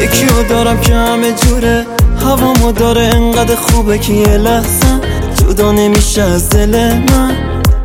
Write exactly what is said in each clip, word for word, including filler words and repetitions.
یکیو دارم که همه جوره، هوامو داره انقدر خوبه که یه لحظه جدا نمیشه از دل من.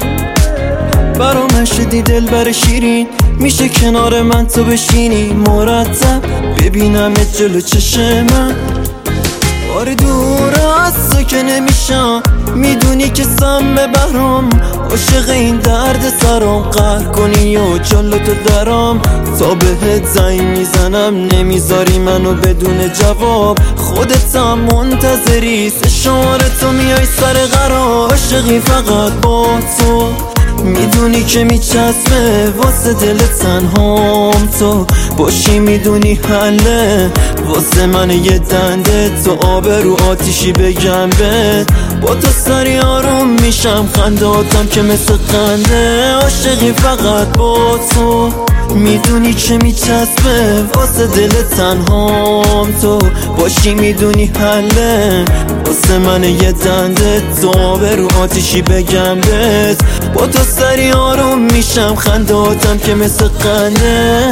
برام شدی دل بر شیرین، میشه کنار من تو بشینی مرتب ببینمت جلو چشم من. آره دور از تو که نمیشم، میدونی که سم برام عاشق این درد سرام. قهر کنی و جلو تو درام، تا بهت زنگ میزنم نمیذاری منو بدون جواب. خودت هم منتظری، سه شماره تو میای سر قرار. عاشقی فقط با تو، میدونی که میچسبه واسه دل تنهام. تو باشی میدونی حله واسه من یه دنده. تو آب رو آتیشی بگم بهت، با تو سری آروم میشم، خنداتم که مثل خنده. عاشقی فقط با تو، میدونی که میچسبه واسه دل تنهام. تو باشی میدونی حله واسه من یه دنده. تو آب رو آتیشی بگم بهت، با تو سری آروم میشم، خنداتم که مثل خنده.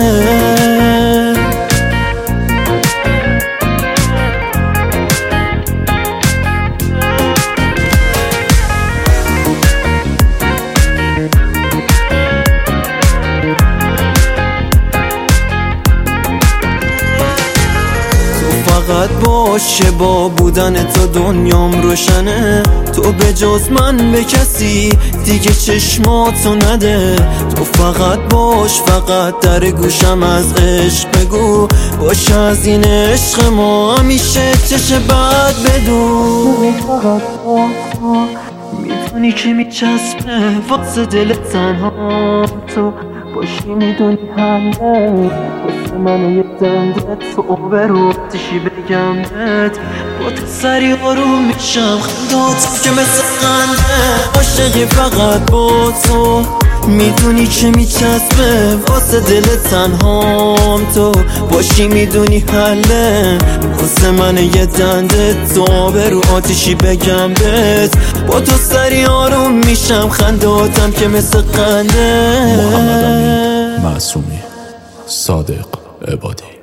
فقط باشه با بودن تو دنیام روشنه. تو به جز من به کسی دیگه چشماتو نده. تو فقط باش، فقط در گوشم از عشق بگو. باشه از این عشق ما همیشه چش بعد بدون. فقط باش، میدونی که میچسبه واسه دل تنها. تو باشی میدونی حله واسه من یه دنده. تو آبرو آتیشی بگم بهت، با تو سری آروم میشم، خنداتم که مثل خنده. عاشقی فقط با تو، میدونی که میچسبه واسه دل تنهام. تو باشی میدونی حله واسه من یه دنده. تو آبرو آتیشی بگم بهت، با تو سری آروم میشم، خنداتم که مثل خنده. محمد امین معصومی، صادق عبادی.